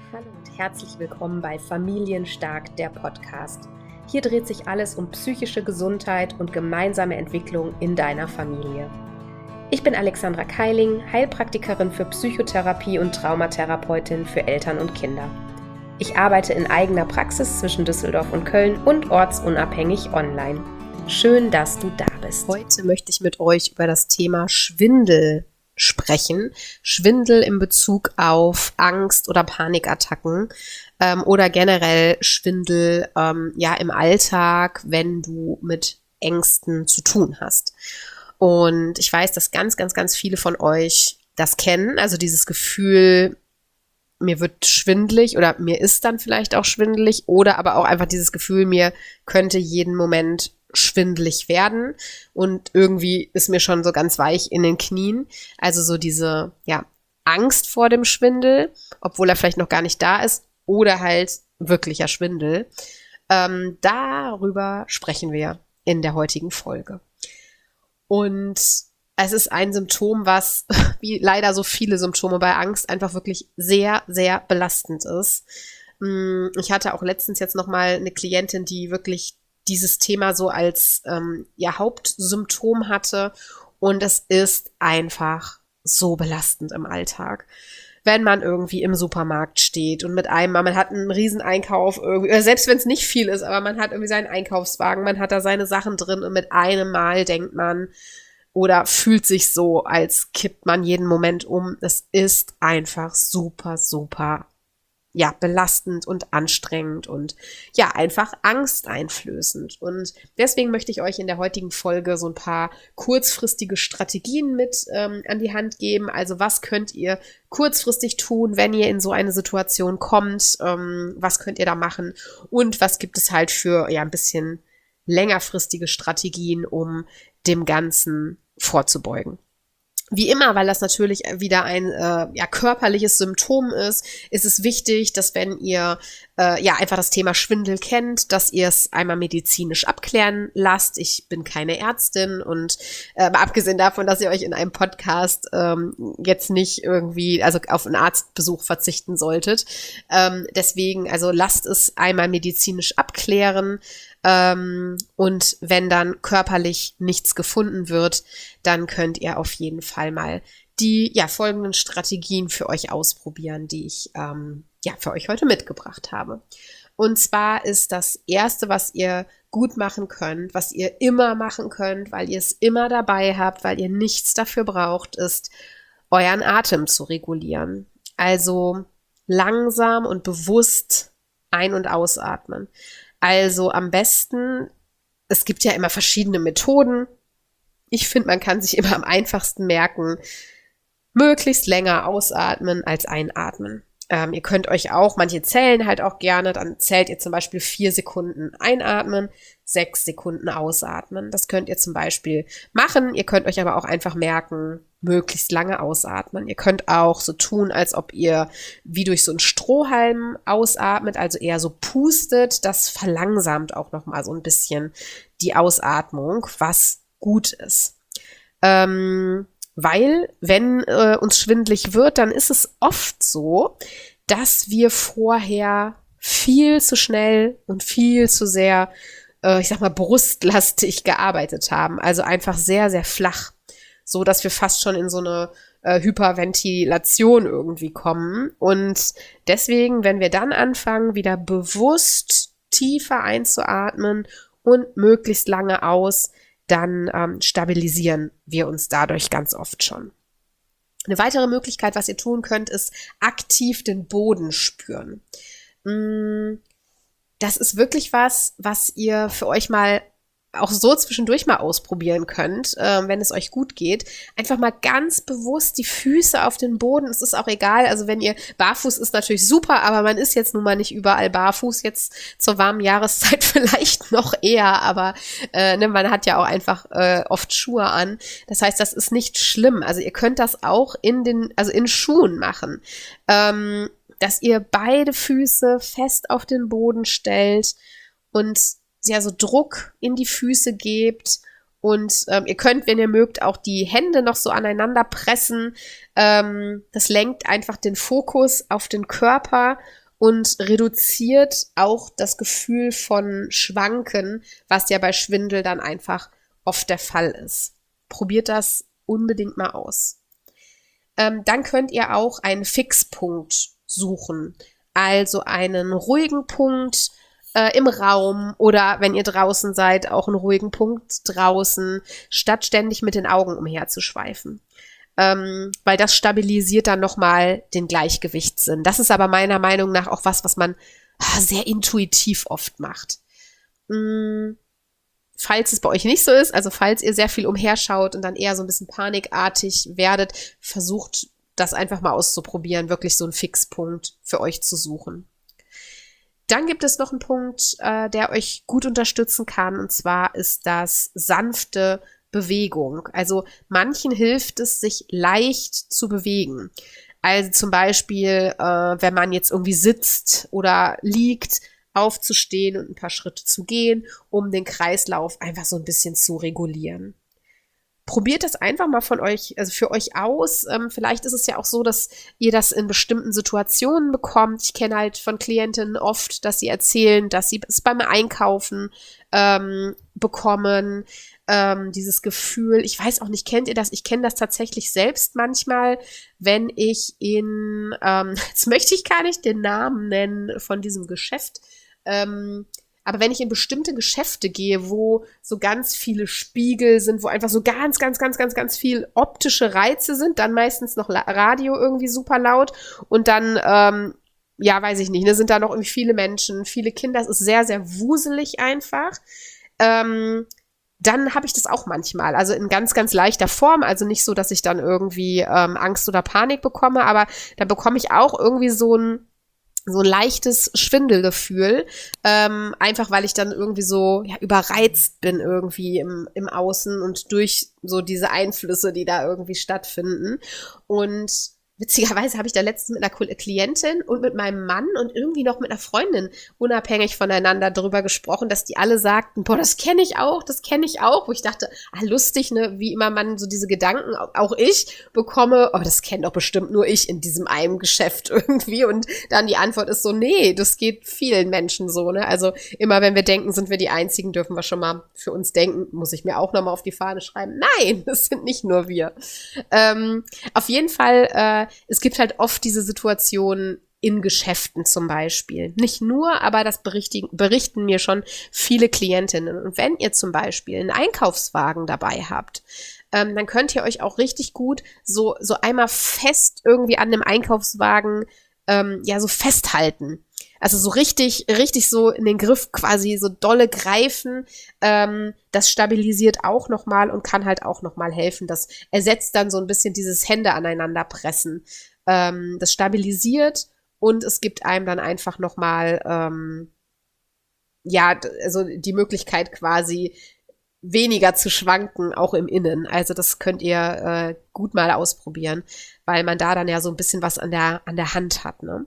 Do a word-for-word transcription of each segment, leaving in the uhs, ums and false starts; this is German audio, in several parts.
Hallo und herzlich willkommen bei Familienstark, der Podcast. Hier dreht sich alles um psychische Gesundheit und gemeinsame Entwicklung in deiner Familie. Ich bin Alexandra Keiling, Heilpraktikerin für Psychotherapie und Traumatherapeutin für Eltern und Kinder. Ich arbeite in eigener Praxis zwischen Düsseldorf und Köln und ortsunabhängig online. Schön, dass du da bist. Heute möchte ich mit euch über das Thema Schwindel sprechen. Schwindel in Bezug auf Angst- oder Panikattacken ähm, oder generell Schwindel ähm, ja im Alltag, wenn du mit Ängsten zu tun hast. Und ich weiß, dass ganz, ganz, ganz viele von euch das kennen, also dieses Gefühl, mir wird schwindelig oder mir ist dann vielleicht auch schwindelig oder aber auch einfach dieses Gefühl, mir könnte jeden Moment schwindelig werden und irgendwie ist mir schon so ganz weich in den Knien. Also so diese, ja, Angst vor dem Schwindel, obwohl er vielleicht noch gar nicht da ist oder halt wirklicher Schwindel. Ähm, darüber sprechen wir in der heutigen Folge. Und es ist ein Symptom, was, wie leider so viele Symptome bei Angst, einfach wirklich sehr, sehr belastend ist. Ich hatte auch letztens jetzt nochmal eine Klientin, die wirklich dieses Thema so als ähm, ja, Hauptsymptom hatte und es ist einfach so belastend im Alltag. Wenn man irgendwie im Supermarkt steht und mit einem, man hat einen riesen Einkauf irgendwie, oder selbst wenn es nicht viel ist, aber man hat irgendwie seinen Einkaufswagen, man hat da seine Sachen drin und mit einem Mal denkt man oder fühlt sich so, als kippt man jeden Moment um. Es ist einfach super, super ja, belastend und anstrengend und ja, einfach angsteinflößend. Und deswegen möchte ich euch in der heutigen Folge so ein paar kurzfristige Strategien mit ähm, an die Hand geben. Also was könnt ihr kurzfristig tun, wenn ihr in so eine Situation kommt? Ähm, was könnt ihr da machen? Und was gibt es halt für ja ein bisschen längerfristige Strategien, um dem Ganzen vorzubeugen? Wie immer, weil das natürlich wieder ein äh, ja, körperliches Symptom ist, ist es wichtig, dass wenn ihr äh, ja einfach das Thema Schwindel kennt, dass ihr es einmal medizinisch abklären lasst. Ich bin keine Ärztin und äh, abgesehen davon, dass ihr euch in einem Podcast ähm, jetzt nicht irgendwie, also auf einen Arztbesuch verzichten solltet. Ähm, deswegen, also lasst es einmal medizinisch abklären. Ähm, und wenn dann körperlich nichts gefunden wird, dann könnt ihr auf jeden Fall mal die ja folgenden Strategien für euch ausprobieren, die ich ähm, ja für euch heute mitgebracht habe. Und zwar ist das Erste, was ihr gut machen könnt, was ihr immer machen könnt, weil ihr es immer dabei habt, weil ihr nichts dafür braucht, ist euren Atem zu regulieren. Also langsam und bewusst ein- und ausatmen. Also am besten, es gibt ja immer verschiedene Methoden. Ich finde, man kann sich immer am einfachsten merken, möglichst länger ausatmen als einatmen. Ähm, ihr könnt euch auch, manche zählen halt auch gerne, dann zählt ihr zum Beispiel vier Sekunden einatmen, sechs Sekunden ausatmen. Das könnt ihr zum Beispiel machen. Ihr könnt euch aber auch einfach merken, möglichst lange ausatmen. Ihr könnt auch so tun, als ob ihr wie durch so einen Strohhalm ausatmet, also eher so pustet. Das verlangsamt auch nochmal so ein bisschen die Ausatmung, was gut ist. Ähm, weil, wenn äh, uns schwindelig wird, dann ist es oft so, dass wir vorher viel zu schnell und viel zu sehr, äh, ich sag mal, brustlastig gearbeitet haben. Also einfach sehr, sehr flach. So, dass wir fast schon in so eine äh, Hyperventilation irgendwie kommen. Und deswegen, wenn wir dann anfangen, wieder bewusst tiefer einzuatmen und möglichst lange aus, dann ähm, stabilisieren wir uns dadurch ganz oft schon. Eine weitere Möglichkeit, was ihr tun könnt, ist aktiv den Boden spüren. Das ist wirklich was, was ihr für euch mal auch so zwischendurch mal ausprobieren könnt, äh, wenn es euch gut geht. Einfach mal ganz bewusst die Füße auf den Boden. Es ist auch egal, also wenn ihr barfuß ist natürlich super, aber man ist jetzt nun mal nicht überall barfuß, jetzt zur warmen Jahreszeit vielleicht noch eher, aber äh, ne, man hat ja auch einfach äh, oft Schuhe an. Das heißt, das ist nicht schlimm. Also ihr könnt das auch in den, also in Schuhen machen, ähm, dass ihr beide Füße fest auf den Boden stellt und ja so Druck in die Füße gebt und ähm, ihr könnt, wenn ihr mögt, auch die Hände noch so aneinander pressen. Ähm, das lenkt einfach den Fokus auf den Körper und reduziert auch das Gefühl von Schwanken, was ja bei Schwindel dann einfach oft der Fall ist. Probiert das unbedingt mal aus. Ähm, dann könnt ihr auch einen Fixpunkt suchen, also einen ruhigen Punkt äh, im Raum oder wenn ihr draußen seid, auch einen ruhigen Punkt draußen, statt ständig mit den Augen umherzuschweifen. Ähm, weil das stabilisiert dann nochmal den Gleichgewichtssinn. Das ist aber meiner Meinung nach auch was, was man ah, sehr intuitiv oft macht. Mm, falls es bei euch nicht so ist, also falls ihr sehr viel umherschaut und dann eher so ein bisschen panikartig werdet, versucht das einfach mal auszuprobieren, wirklich so einen Fixpunkt für euch zu suchen. Dann gibt es noch einen Punkt, äh, der euch gut unterstützen kann, und zwar ist das sanfte Bewegung. Also manchen hilft es, sich leicht zu bewegen. Also zum Beispiel, äh, wenn man jetzt irgendwie sitzt oder liegt, aufzustehen und ein paar Schritte zu gehen, um den Kreislauf einfach so ein bisschen zu regulieren. Probiert das einfach mal von euch, also für euch aus. Ähm, vielleicht ist es ja auch so, dass ihr das in bestimmten Situationen bekommt. Ich kenne halt von Klientinnen oft, dass sie erzählen, dass sie es beim Einkaufen ähm, bekommen. Ähm, dieses Gefühl, ich weiß auch nicht, kennt ihr das? Ich kenne das tatsächlich selbst manchmal, wenn ich in, ähm, jetzt möchte ich gar nicht den Namen nennen von diesem Geschäft, ähm, aber wenn ich in bestimmte Geschäfte gehe, wo so ganz viele Spiegel sind, wo einfach so ganz, ganz, ganz, ganz, ganz viel optische Reize sind, dann meistens noch Radio irgendwie super laut und dann, ähm, ja, weiß ich nicht, ne, sind da noch irgendwie viele Menschen, viele Kinder, es ist sehr, sehr wuselig einfach. Ähm, dann habe ich das auch manchmal, also in ganz, ganz leichter Form, also nicht so, dass ich dann irgendwie ähm, Angst oder Panik bekomme, aber dann bekomme ich auch irgendwie so ein so ein leichtes Schwindelgefühl, ähm, einfach weil ich dann irgendwie so ja, überreizt bin irgendwie im, im Außen und durch so diese Einflüsse, die da irgendwie stattfinden. Und witzigerweise habe ich da letztens mit einer Klientin und mit meinem Mann und irgendwie noch mit einer Freundin unabhängig voneinander drüber gesprochen, dass die alle sagten, boah, das kenne ich auch, das kenne ich auch, wo ich dachte, ah, lustig, ne, wie immer man so diese Gedanken, auch ich, bekomme, oh, das kennt doch bestimmt nur ich in diesem einen Geschäft irgendwie, und dann die Antwort ist so, nee, das geht vielen Menschen so, ne, also immer wenn wir denken, sind wir die Einzigen, dürfen wir schon mal für uns denken, muss ich mir auch nochmal auf die Fahne schreiben, nein, das sind nicht nur wir. Ähm, auf jeden Fall, äh, es gibt halt oft diese Situationen in Geschäften zum Beispiel. Nicht nur, aber das berichten, berichten mir schon viele Klientinnen. Und wenn ihr zum Beispiel einen Einkaufswagen dabei habt, ähm, dann könnt ihr euch auch richtig gut so, so einmal fest irgendwie an dem Einkaufswagen ähm, ja so festhalten. Also so richtig, richtig so in den Griff quasi so dolle greifen. Ähm, das stabilisiert auch nochmal und kann halt auch nochmal helfen. Das ersetzt dann so ein bisschen dieses Hände aneinander pressen. Ähm, das stabilisiert und es gibt einem dann einfach nochmal, ähm, ja, also die Möglichkeit quasi weniger zu schwanken, auch im Innen. Also das könnt ihr äh, gut mal ausprobieren, weil man da dann ja so ein bisschen was an der, an der Hand hat, ne?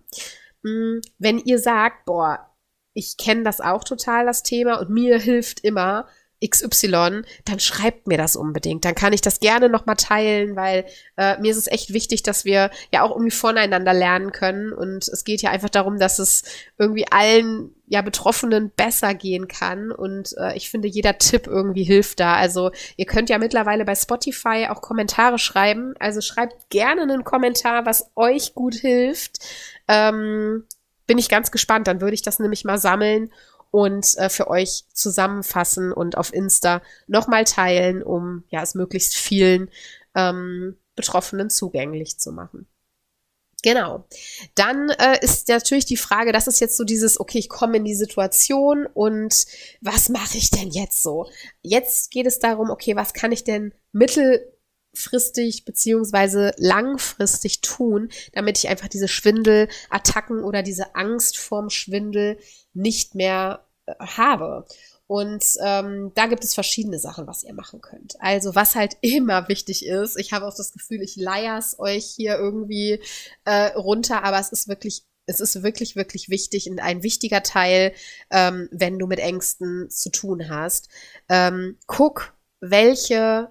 Wenn ihr sagt, boah, ich kenne das auch total, das Thema, und mir hilft immer X Y, dann schreibt mir das unbedingt. Dann kann ich das gerne nochmal teilen, weil äh, mir ist es echt wichtig, dass wir ja auch irgendwie voneinander lernen können. Und es geht ja einfach darum, dass es irgendwie allen ja Betroffenen besser gehen kann. Und äh, ich finde, jeder Tipp irgendwie hilft da. Also ihr könnt ja mittlerweile bei Spotify auch Kommentare schreiben. Also schreibt gerne einen Kommentar, was euch gut hilft. Ähm, bin ich ganz gespannt. Dann würde ich das nämlich mal sammeln und äh, für euch zusammenfassen und auf Insta nochmal teilen, um ja es möglichst vielen ähm, Betroffenen zugänglich zu machen. Genau. Dann äh, ist natürlich die Frage, das ist jetzt so dieses, okay, ich komme in die Situation und was mache ich denn jetzt so? Jetzt geht es darum, okay, was kann ich denn mittelfristig beziehungsweise langfristig tun, damit ich einfach diese Schwindelattacken oder diese Angst vorm Schwindel nicht mehr äh, habe. Und ähm, da gibt es verschiedene Sachen, was ihr machen könnt. Also was halt immer wichtig ist, ich habe auch das Gefühl, ich leier es euch hier irgendwie äh, runter, aber es ist wirklich, es ist wirklich, wirklich wichtig und ein wichtiger Teil, ähm, wenn du mit Ängsten zu tun hast. Ähm, guck, welche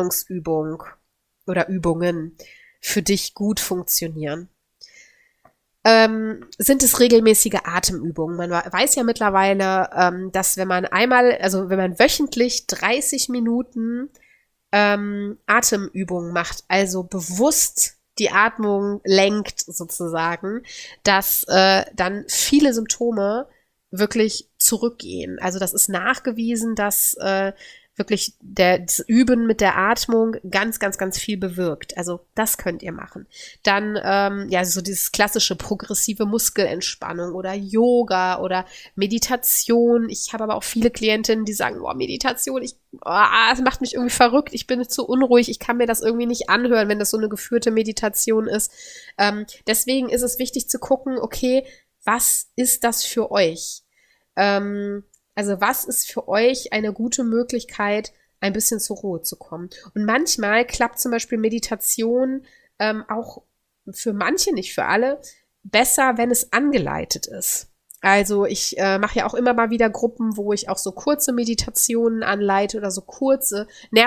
Entspannungsübung oder Übungen für dich gut funktionieren. ähm, sind es regelmäßige Atemübungen. Man weiß ja mittlerweile, ähm, dass wenn man einmal, also wenn man wöchentlich dreißig Minuten ähm, Atemübungen macht, also bewusst die Atmung lenkt sozusagen, dass äh, dann viele Symptome wirklich zurückgehen. Also das ist nachgewiesen, dass äh, wirklich der, das Üben mit der Atmung ganz, ganz, ganz viel bewirkt. Also das könnt ihr machen. Dann ähm, ja so dieses klassische progressive Muskelentspannung oder Yoga oder Meditation. Ich habe aber auch viele Klientinnen, die sagen, boah, Meditation, ich, oh, das macht mich irgendwie verrückt, ich bin zu unruhig, ich kann mir das irgendwie nicht anhören, wenn das so eine geführte Meditation ist. Ähm, deswegen ist es wichtig zu gucken, okay, was ist das für euch? Ähm, Also was ist für euch eine gute Möglichkeit, ein bisschen zur Ruhe zu kommen? Und manchmal klappt zum Beispiel Meditation ähm, auch für manche, nicht für alle, besser, wenn es angeleitet ist. Also ich äh, mache ja auch immer mal wieder Gruppen, wo ich auch so kurze Meditationen anleite oder so kurze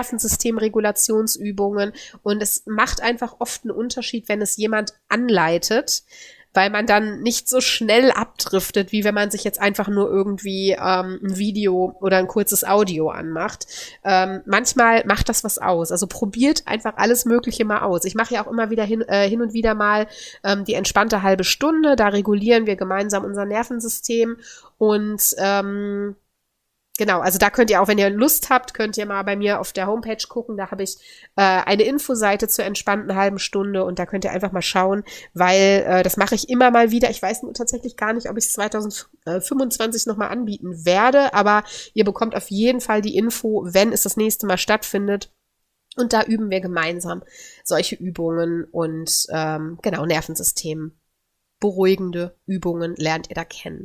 Nervensystemregulationsübungen. Und es macht einfach oft einen Unterschied, wenn es jemand anleitet, weil man dann nicht so schnell abdriftet, wie wenn man sich jetzt einfach nur irgendwie ähm, ein Video oder ein kurzes Audio anmacht. Ähm, manchmal macht das was aus. Also probiert einfach alles Mögliche mal aus. Ich mache ja auch immer wieder hin, äh, hin und wieder mal ähm, die entspannte halbe Stunde. Da regulieren wir gemeinsam unser Nervensystem und ähm, genau, also da könnt ihr auch, wenn ihr Lust habt, könnt ihr mal bei mir auf der Homepage gucken. Da habe ich äh, eine Infoseite zur entspannten halben Stunde und da könnt ihr einfach mal schauen, weil äh, das mache ich immer mal wieder. Ich weiß nur tatsächlich gar nicht, ob ich es zwanzig fünfundzwanzig nochmal anbieten werde, aber ihr bekommt auf jeden Fall die Info, wenn es das nächste Mal stattfindet. Und da üben wir gemeinsam solche Übungen und ähm, genau, Nervensystem beruhigende Übungen lernt ihr da kennen.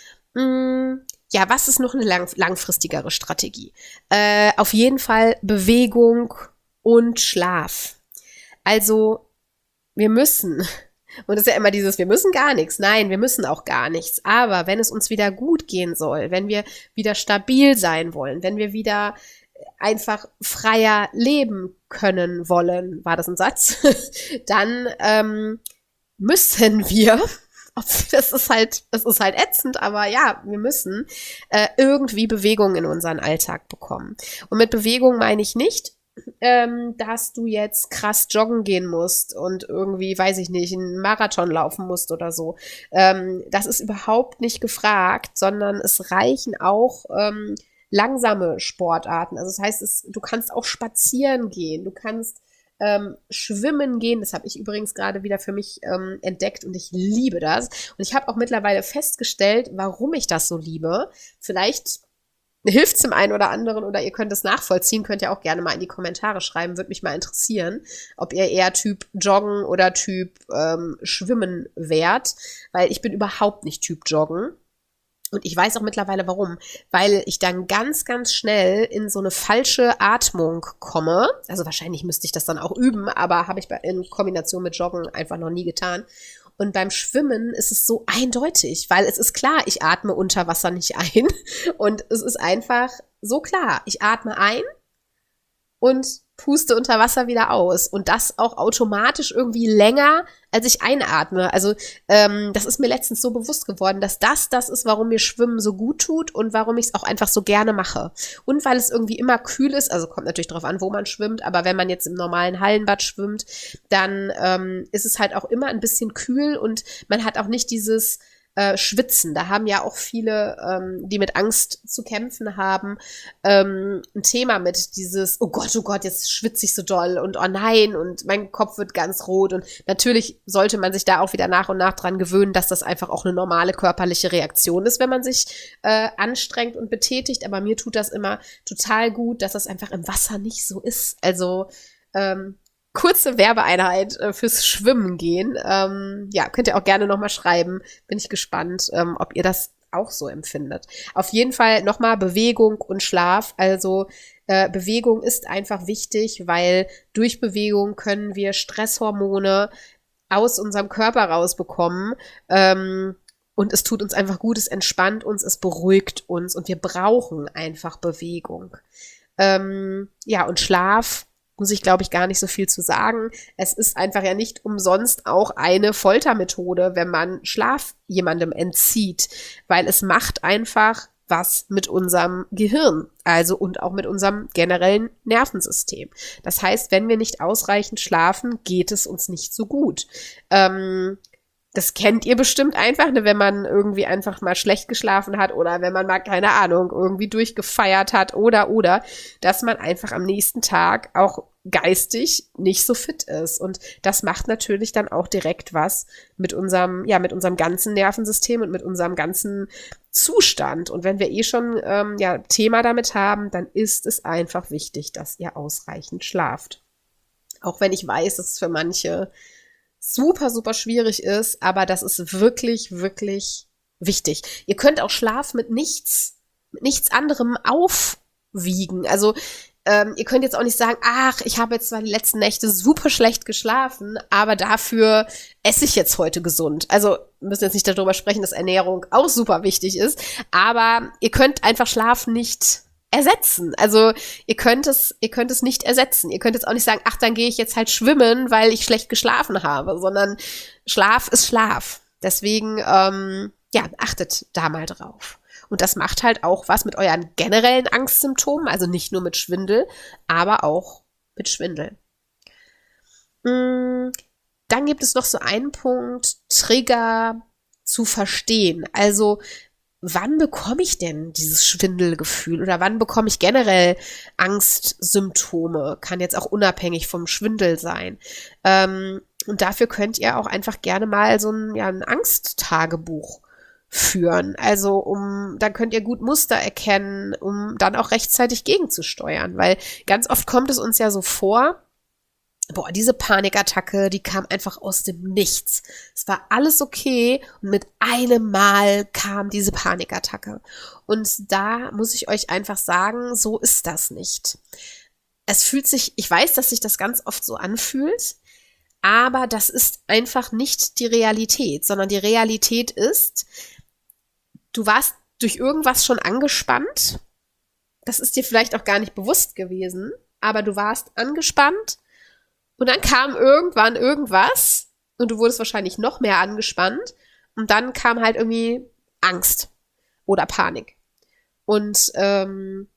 Mm. Ja, was ist noch eine lang- langfristigere Strategie? Äh, auf jeden Fall Bewegung und Schlaf. Also wir müssen, und das ist ja immer dieses, wir müssen gar nichts. Nein, wir müssen auch gar nichts. Aber wenn es uns wieder gut gehen soll, wenn wir wieder stabil sein wollen, wenn wir wieder einfach freier leben können wollen, war das ein Satz, dann ähm, müssen wir... Das ist halt, das ist halt ätzend, aber ja, wir müssen äh, irgendwie Bewegung in unseren Alltag bekommen. Und mit Bewegung meine ich nicht, ähm, dass du jetzt krass joggen gehen musst und irgendwie, weiß ich nicht, einen Marathon laufen musst oder so. Ähm, das ist überhaupt nicht gefragt, sondern es reichen auch ähm, langsame Sportarten. Also das heißt, es, du kannst auch spazieren gehen, du kannst Ähm, schwimmen gehen, das habe ich übrigens gerade wieder für mich ähm, entdeckt und ich liebe das. Und ich habe auch mittlerweile festgestellt, warum ich das so liebe. Vielleicht hilft es dem einen oder anderen oder ihr könnt es nachvollziehen, könnt ihr auch gerne mal in die Kommentare schreiben, würde mich mal interessieren, ob ihr eher Typ Joggen oder Typ ähm, Schwimmen wärt, weil ich bin überhaupt nicht Typ Joggen. Und ich weiß auch mittlerweile warum, weil ich dann ganz, ganz schnell in so eine falsche Atmung komme. Also wahrscheinlich müsste ich das dann auch üben, aber habe ich in Kombination mit Joggen einfach noch nie getan. Und beim Schwimmen ist es so eindeutig, weil es ist klar, ich atme unter Wasser nicht ein. Und es ist einfach so klar, ich atme ein und puste unter Wasser wieder aus. Und das auch automatisch irgendwie länger, als ich einatme. Also ähm, das ist mir letztens so bewusst geworden, dass das das ist, warum mir Schwimmen so gut tut und warum ich es auch einfach so gerne mache. Und weil es irgendwie immer kühl ist, also kommt natürlich darauf an, wo man schwimmt, aber wenn man jetzt im normalen Hallenbad schwimmt, dann ähm, ist es halt auch immer ein bisschen kühl und man hat auch nicht dieses Äh, Schwitzen. Da haben ja auch viele, ähm, die mit Angst zu kämpfen haben, ähm, ein Thema mit dieses, oh Gott, oh Gott, jetzt schwitze ich so doll und oh nein und mein Kopf wird ganz rot und natürlich sollte man sich da auch wieder nach und nach dran gewöhnen, dass das einfach auch eine normale körperliche Reaktion ist, wenn man sich äh, anstrengt und betätigt, aber mir tut das immer total gut, dass das einfach im Wasser nicht so ist. Also ähm, kurze Werbeeinheit äh, fürs Schwimmen gehen. Ähm, ja, könnt ihr auch gerne nochmal schreiben. Bin ich gespannt, ähm, ob ihr das auch so empfindet. Auf jeden Fall nochmal Bewegung und Schlaf. Also äh, Bewegung ist einfach wichtig, weil durch Bewegung können wir Stresshormone aus unserem Körper rausbekommen. Ähm, und es tut uns einfach gut, es entspannt uns, es beruhigt uns und wir brauchen einfach Bewegung. Ähm, ja, und Schlaf muss ich, glaube ich, gar nicht so viel zu sagen. Es ist einfach ja nicht umsonst auch eine Foltermethode, wenn man Schlaf jemandem entzieht, weil es macht einfach was mit unserem Gehirn, also und auch mit unserem generellen Nervensystem. Das heißt, wenn wir nicht ausreichend schlafen, geht es uns nicht so gut. Ähm, Das kennt ihr bestimmt einfach, ne, wenn man irgendwie einfach mal schlecht geschlafen hat oder wenn man mal, keine Ahnung, irgendwie durchgefeiert hat oder, oder, dass man einfach am nächsten Tag auch geistig nicht so fit ist. Und das macht natürlich dann auch direkt was mit unserem, ja, mit unserem ganzen Nervensystem und mit unserem ganzen Zustand. Und wenn wir eh schon, ähm, ja, Thema damit haben, dann ist es einfach wichtig, dass ihr ausreichend schlaft. Auch wenn ich weiß, dass es für manche super, super schwierig ist, aber das ist wirklich, wirklich wichtig. Ihr könnt auch Schlaf mit nichts, mit nichts anderem aufwiegen. Also ähm, ihr könnt jetzt auch nicht sagen, ach, ich habe jetzt zwar die letzten Nächte super schlecht geschlafen, aber dafür esse ich jetzt heute gesund. Also wir müssen jetzt nicht darüber sprechen, dass Ernährung auch super wichtig ist, aber ihr könnt einfach Schlaf nicht ersetzen. Also ihr könnt es, ihr könnt es nicht ersetzen. Ihr könnt jetzt auch nicht sagen, ach, dann gehe ich jetzt halt schwimmen, weil ich schlecht geschlafen habe, sondern Schlaf ist Schlaf. Deswegen, ähm, ja, achtet da mal drauf. Und das macht halt auch was mit euren generellen Angstsymptomen, also nicht nur mit Schwindel, aber auch mit Schwindel. Mm, dann gibt es noch so einen Punkt, Trigger zu verstehen. Also wann bekomme ich denn dieses Schwindelgefühl oder wann bekomme ich generell Angstsymptome? Kann jetzt auch unabhängig vom Schwindel sein. Ähm, und dafür könnt ihr auch einfach gerne mal so ein, ja, ein Angsttagebuch führen. Also um, dann könnt ihr gut Muster erkennen, um dann auch rechtzeitig gegenzusteuern. Weil ganz oft kommt es uns ja so vor, boah, diese Panikattacke, die kam einfach aus dem Nichts. Es war alles okay und mit einem Mal kam diese Panikattacke. Und da muss ich euch einfach sagen, so ist das nicht. Es fühlt sich, ich weiß, dass sich das ganz oft so anfühlt, aber das ist einfach nicht die Realität, sondern die Realität ist, du warst durch irgendwas schon angespannt. Das ist dir vielleicht auch gar nicht bewusst gewesen, aber du warst angespannt. Und dann kam irgendwann irgendwas und du wurdest wahrscheinlich noch mehr angespannt und dann kam halt irgendwie Angst oder Panik. Und ähm,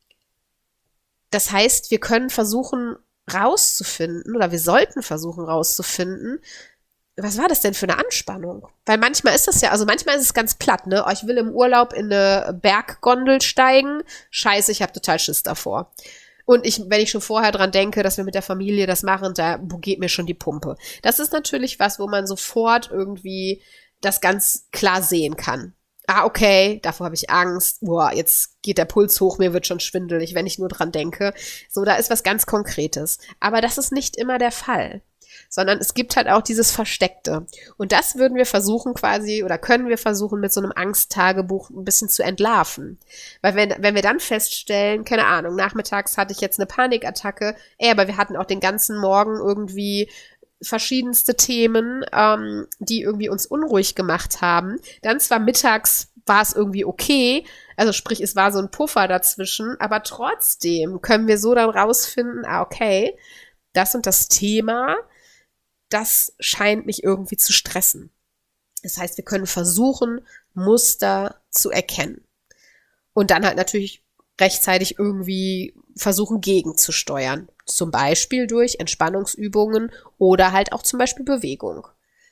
das heißt, wir können versuchen rauszufinden oder wir sollten versuchen rauszufinden, was war das denn für eine Anspannung? Weil manchmal ist das ja, also manchmal ist es ganz platt, ne? Oh, ich will im Urlaub in eine Berggondel steigen. Scheiße, ich habe total Schiss davor. Und ich, wenn ich schon vorher dran denke, dass wir mit der Familie das machen, da geht mir schon die Pumpe. Das ist natürlich was, wo man sofort irgendwie das ganz klar sehen kann. Ah, okay, davor habe ich Angst. Boah, jetzt geht der Puls hoch, mir wird schon schwindelig, wenn ich nur dran denke. So, da ist was ganz Konkretes. Aber das ist nicht immer der Fall. Sondern es gibt halt auch dieses Versteckte. Und das würden wir versuchen quasi oder können wir versuchen mit so einem Angsttagebuch ein bisschen zu entlarven. Weil wenn, wenn wir dann feststellen, keine Ahnung, nachmittags hatte ich jetzt eine Panikattacke, ey, aber wir hatten auch den ganzen Morgen irgendwie verschiedenste Themen, ähm, die irgendwie uns unruhig gemacht haben. Dann zwar mittags war es irgendwie okay, also sprich, es war so ein Puffer dazwischen, aber trotzdem können wir so dann rausfinden, ah, okay, das und das Thema, das scheint mich irgendwie zu stressen. Das heißt, wir können versuchen, Muster zu erkennen. Und dann halt natürlich rechtzeitig irgendwie versuchen, gegenzusteuern. Zum Beispiel durch Entspannungsübungen oder halt auch zum Beispiel Bewegung.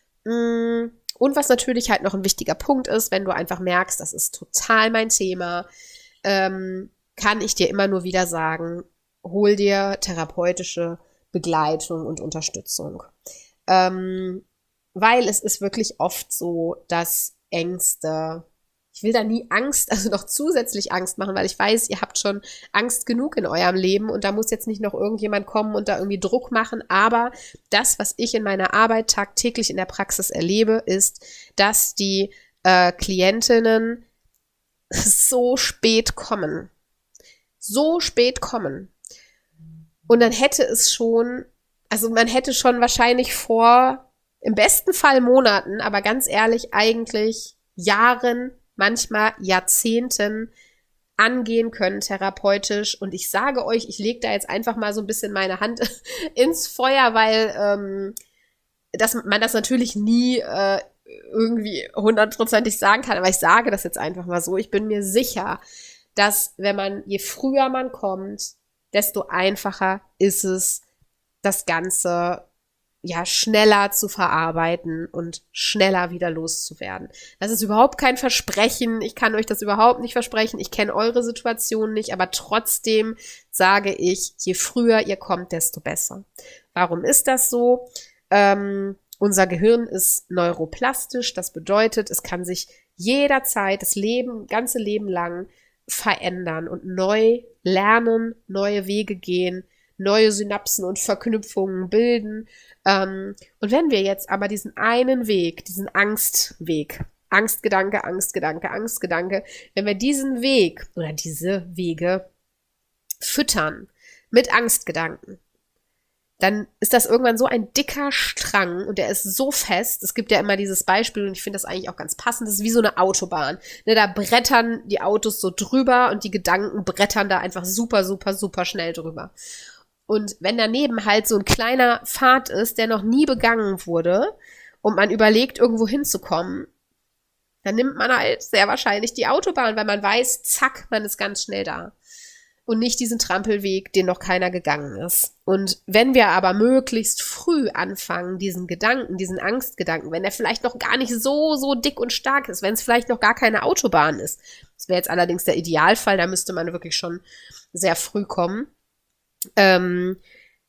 Und was natürlich halt noch ein wichtiger Punkt ist, wenn du einfach merkst, das ist total mein Thema, ähm, kann ich dir immer nur wieder sagen, hol dir therapeutische Begleitung und Unterstützung. Ähm, weil es ist wirklich oft so, dass Ängste, ich will da nie Angst, also noch zusätzlich Angst machen, weil ich weiß, ihr habt schon Angst genug in eurem Leben und da muss jetzt nicht noch irgendjemand kommen und da irgendwie Druck machen, aber das, was ich in meiner Arbeit tagtäglich in der Praxis erlebe, ist, dass die äh, Klientinnen so spät kommen. So spät kommen. Und dann hätte es schon, also man hätte schon wahrscheinlich vor, im besten Fall Monaten, aber ganz ehrlich eigentlich Jahren, manchmal Jahrzehnten angehen können therapeutisch. Und ich sage euch, ich lege da jetzt einfach mal so ein bisschen meine Hand ins Feuer, weil ähm, dass man das natürlich nie äh, irgendwie hundertprozentig sagen kann, aber ich sage das jetzt einfach mal so. Ich bin mir sicher, dass wenn man, je früher man kommt, desto einfacher ist es, das Ganze ja schneller zu verarbeiten und schneller wieder loszuwerden. Das ist überhaupt kein Versprechen. Ich kann euch das überhaupt nicht versprechen. Ich kenne eure Situation nicht, aber trotzdem sage ich, je früher ihr kommt, desto besser. Warum ist das so? Ähm, unser Gehirn ist neuroplastisch. Das bedeutet, es kann sich jederzeit, das Leben, ganze Leben lang verändern und neu lernen, neue Wege gehen, neue Synapsen und Verknüpfungen bilden. Ähm, und wenn wir jetzt aber diesen einen Weg, diesen Angstweg, Angstgedanke, Angstgedanke, Angstgedanke, wenn wir diesen Weg oder diese Wege füttern mit Angstgedanken, dann ist das irgendwann so ein dicker Strang und der ist so fest. Es gibt ja immer dieses Beispiel und ich finde das eigentlich auch ganz passend. Das ist wie so eine Autobahn. Ne, da brettern die Autos so drüber und die Gedanken brettern da einfach super, super, super schnell drüber. Und wenn daneben halt so ein kleiner Pfad ist, der noch nie begangen wurde und man überlegt, irgendwo hinzukommen, dann nimmt man halt sehr wahrscheinlich die Autobahn, weil man weiß, zack, man ist ganz schnell da. Und nicht diesen Trampelweg, den noch keiner gegangen ist. Und wenn wir aber möglichst früh anfangen, diesen Gedanken, diesen Angstgedanken, wenn der vielleicht noch gar nicht so, so dick und stark ist, wenn es vielleicht noch gar keine Autobahn ist, das wäre jetzt allerdings der Idealfall, da müsste man wirklich schon sehr früh kommen, ähm,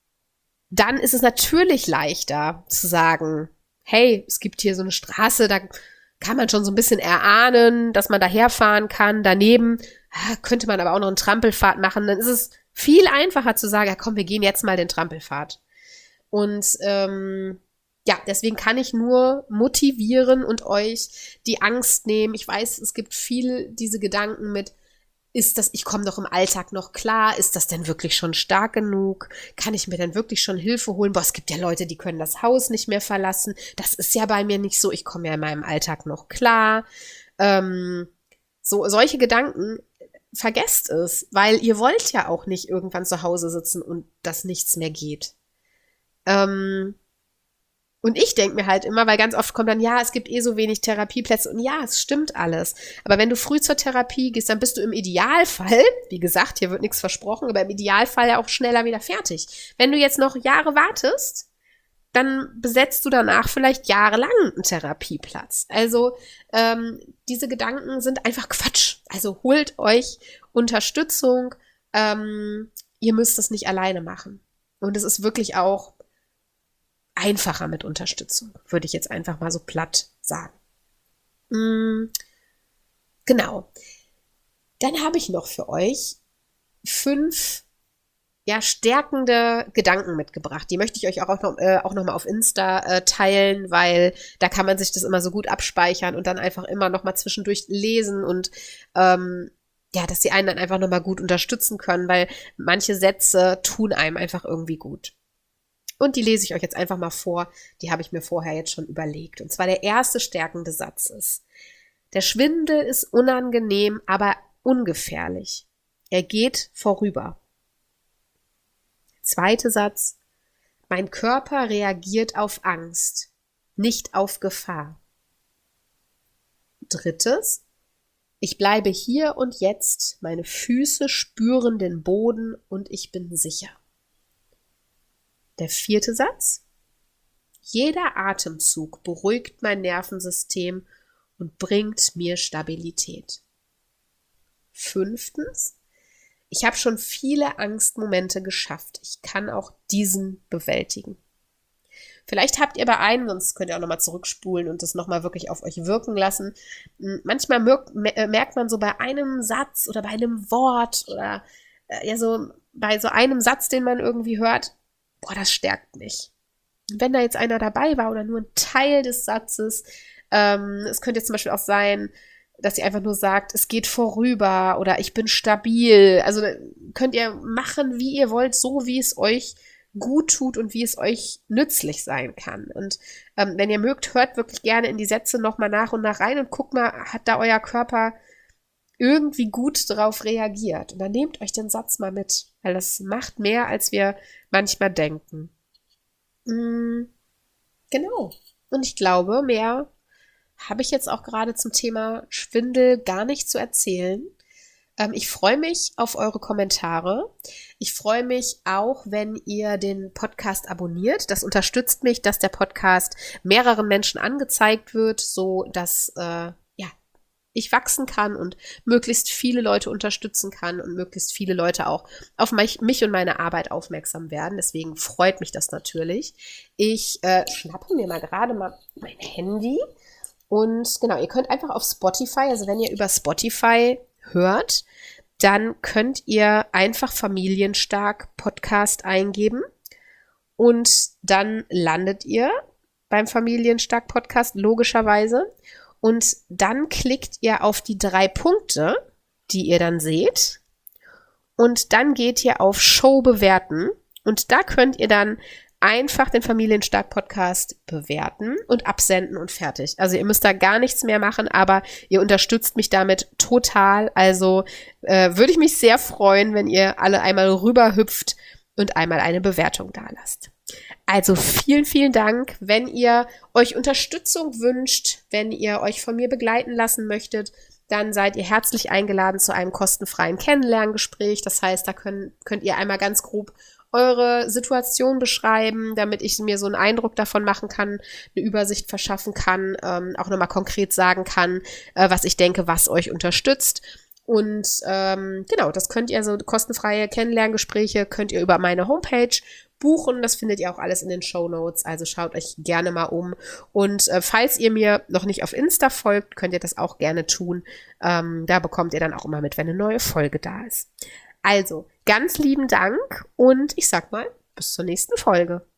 dann ist es natürlich leichter zu sagen, hey, es gibt hier so eine Straße, da kann man schon so ein bisschen erahnen, dass man daherfahren kann. Daneben könnte man aber auch noch einen Trampelpfad machen. Dann ist es viel einfacher zu sagen, ja komm, wir gehen jetzt mal den Trampelpfad. Und ähm, ja, deswegen kann ich nur motivieren und euch die Angst nehmen. Ich weiß, es gibt viel diese Gedanken mit, ist das, ich komme doch im Alltag noch klar, ist das denn wirklich schon stark genug? Kann ich mir denn wirklich schon Hilfe holen? Boah, es gibt ja Leute, die können das Haus nicht mehr verlassen. Das ist ja bei mir nicht so, ich komme ja in meinem Alltag noch klar. Ähm, so solche Gedanken, vergesst es, weil ihr wollt ja auch nicht irgendwann zu Hause sitzen und dass nichts mehr geht. Ähm, Und ich denke mir halt immer, weil ganz oft kommt dann, ja, es gibt eh so wenig Therapieplätze. Und ja, es stimmt alles. Aber wenn du früh zur Therapie gehst, dann bist du im Idealfall, wie gesagt, hier wird nichts versprochen, aber im Idealfall ja auch schneller wieder fertig. Wenn du jetzt noch Jahre wartest, dann besetzt du danach vielleicht jahrelang einen Therapieplatz. Also ähm, diese Gedanken sind einfach Quatsch. Also holt euch Unterstützung. Ähm, ihr müsst das nicht alleine machen. Und es ist wirklich auch einfacher mit Unterstützung, würde ich jetzt einfach mal so platt sagen. Mm, genau. Dann habe ich noch für euch fünf ja, stärkende Gedanken mitgebracht. Die möchte ich euch auch noch, äh, auch noch mal auf Insta äh, teilen, weil da kann man sich das immer so gut abspeichern und dann einfach immer noch mal zwischendurch lesen und ähm, ja, dass die einen dann einfach noch mal gut unterstützen können, weil manche Sätze tun einem einfach irgendwie gut. Und die lese ich euch jetzt einfach mal vor. Die habe ich mir vorher jetzt schon überlegt. Und zwar der erste stärkende Satz ist: Der Schwindel ist unangenehm, aber ungefährlich. Er geht vorüber. Zweiter Satz: Mein Körper reagiert auf Angst, nicht auf Gefahr. Drittes: Ich bleibe hier und jetzt. Meine Füße spüren den Boden und ich bin sicher. Der vierte Satz: Jeder Atemzug beruhigt mein Nervensystem und bringt mir Stabilität. Fünftens: Ich habe schon viele Angstmomente geschafft. Ich kann auch diesen bewältigen. Vielleicht habt ihr bei einem, sonst könnt ihr auch nochmal zurückspulen und das nochmal wirklich auf euch wirken lassen. Manchmal merkt man so bei einem Satz oder bei einem Wort oder ja so bei so einem Satz, den man irgendwie hört, boah, das stärkt mich. Wenn da jetzt einer dabei war oder nur ein Teil des Satzes, ähm, es könnte jetzt zum Beispiel auch sein, dass sie einfach nur sagt, es geht vorüber oder ich bin stabil. Also könnt ihr machen, wie ihr wollt, so wie es euch gut tut und wie es euch nützlich sein kann. Und ähm, wenn ihr mögt, hört wirklich gerne in die Sätze nochmal nach und nach rein und guckt mal, hat da euer Körper irgendwie gut darauf reagiert. Und dann nehmt euch den Satz mal mit, weil das macht mehr, als wir manchmal denken. Mm, genau. Und ich glaube, mehr habe ich jetzt auch gerade zum Thema Schwindel gar nicht zu erzählen. Ähm, ich freue mich auf eure Kommentare. Ich freue mich auch, wenn ihr den Podcast abonniert. Das unterstützt mich, dass der Podcast mehreren Menschen angezeigt wird, so dass äh, ja, ich wachsen kann und möglichst viele Leute unterstützen kann und möglichst viele Leute auch auf mich, mich und meine Arbeit aufmerksam werden. Deswegen freut mich das natürlich. Ich äh, schnappe mir mal gerade mal mein Handy. Und genau, ihr könnt einfach auf Spotify, also wenn ihr über Spotify hört, dann könnt ihr einfach Familienstark Podcast eingeben und dann landet ihr beim Familienstark Podcast logischerweise und dann klickt ihr auf die drei Punkte, die ihr dann seht und dann geht ihr auf Show bewerten und da könnt ihr dann einfach den Familienstark-Podcast bewerten und absenden und fertig. Also ihr müsst da gar nichts mehr machen, aber ihr unterstützt mich damit total. Also äh, würde ich mich sehr freuen, wenn ihr alle einmal rüberhüpft und einmal eine Bewertung dalasst. Also vielen, vielen Dank. Wenn ihr euch Unterstützung wünscht, wenn ihr euch von mir begleiten lassen möchtet, dann seid ihr herzlich eingeladen zu einem kostenfreien Kennenlerngespräch. Das heißt, da können, könnt ihr einmal ganz grob eure Situation beschreiben, damit ich mir so einen Eindruck davon machen kann, eine Übersicht verschaffen kann, ähm, auch nochmal konkret sagen kann, äh, was ich denke, was euch unterstützt. Und ähm, genau, das könnt ihr, so kostenfreie Kennenlerngespräche könnt ihr über meine Homepage buchen. Das findet ihr auch alles in den Shownotes, also schaut euch gerne mal um. Und äh, falls ihr mir noch nicht auf Insta folgt, könnt ihr das auch gerne tun. Ähm, da bekommt ihr dann auch immer mit, wenn eine neue Folge da ist. Also, ganz lieben Dank und ich sag mal, bis zur nächsten Folge.